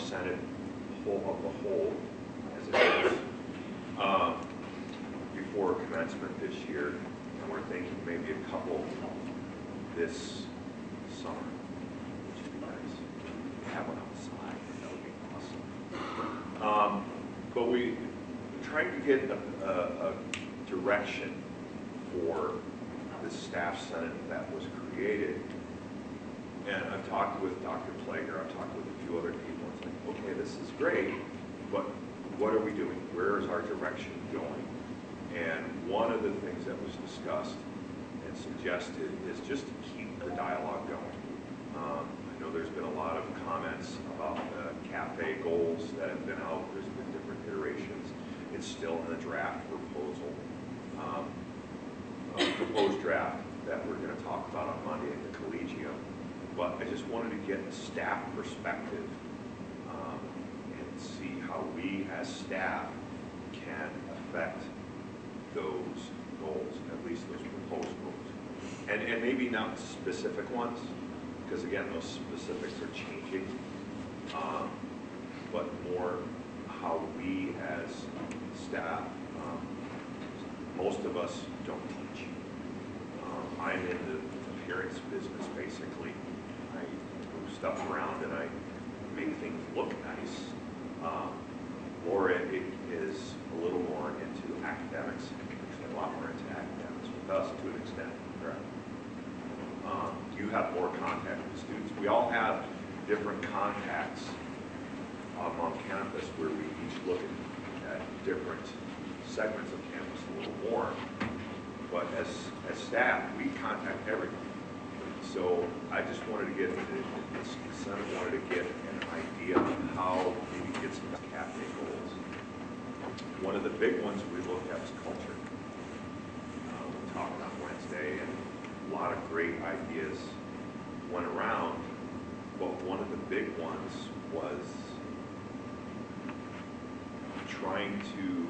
Senate whole of the whole, as it is, before commencement this year, and we're thinking maybe a couple this summer, which would be nice. Have one outside, that would be awesome. But we're trying to get a direction for the staff senate that was created. And I've talked with Dr. Plager, I've talked with a few other people. It's like, okay, this is great, but what are we doing? Where is our direction going? And one of the things that was discussed and suggested is just to keep the dialogue going. I know there's been a lot of comments about the CAFE goals that have been out. There's been different iterations. It's still in a draft proposal, proposed draft that we're going to talk about on Monday at the Collegium. But I just wanted to get a staff perspective and see how we as staff can affect those goals, at least those proposed goals. And maybe not specific ones, because again, those specifics are changing, but more how we as staff, most of us don't teach. I'm in the appearance business basically. I move stuff around and I make things look nice. Laura is a little more into academics, actually a lot more into academics with us to an extent, correct? You have more contact with students. We all have different contacts on campus where we each look at different segments of campus a little more. But as staff, we contact everyone. So I just wanted to get, the Senate wanted to get an idea of how maybe get some CAFE goals. One of the big ones we looked at was culture. We talked on Wednesday, and a lot of great ideas went around, but one of the big ones was trying to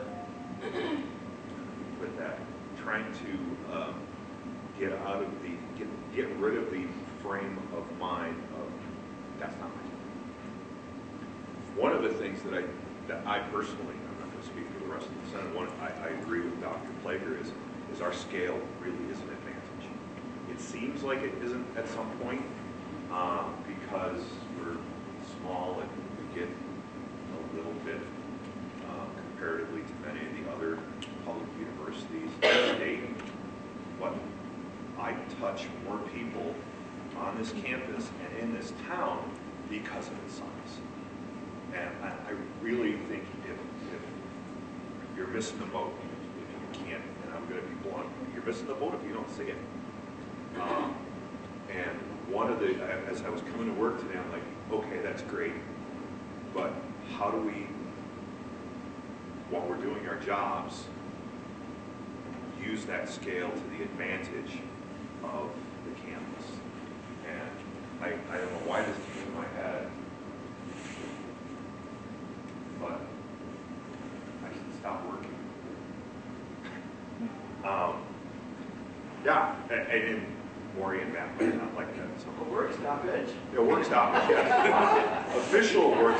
get rid of the frame of mind of that's not my time. One of the things that I personally, I'm not going to speak for the rest of the Senate, I agree with Dr. Plager is our scale really is an advantage. It seems like it isn't at some point because we're small and we get a little bit comparatively to many of the other public universities in the state, but I touch more people on this campus and in this town because of its size. And I really think if you're missing the boat, if you can't, and I'm going to be blunt, you're missing the boat if you don't see it. And one of the, as I was coming to work today, I'm like, okay, that's great, but how do we, while we're doing our jobs, use that scale to the advantage of the campus? And I don't know why this came in my head, but I should stop working. Yeah, and Maury and Matt might not like that. So. A work stoppage. Yeah, work stoppage, yeah. Official work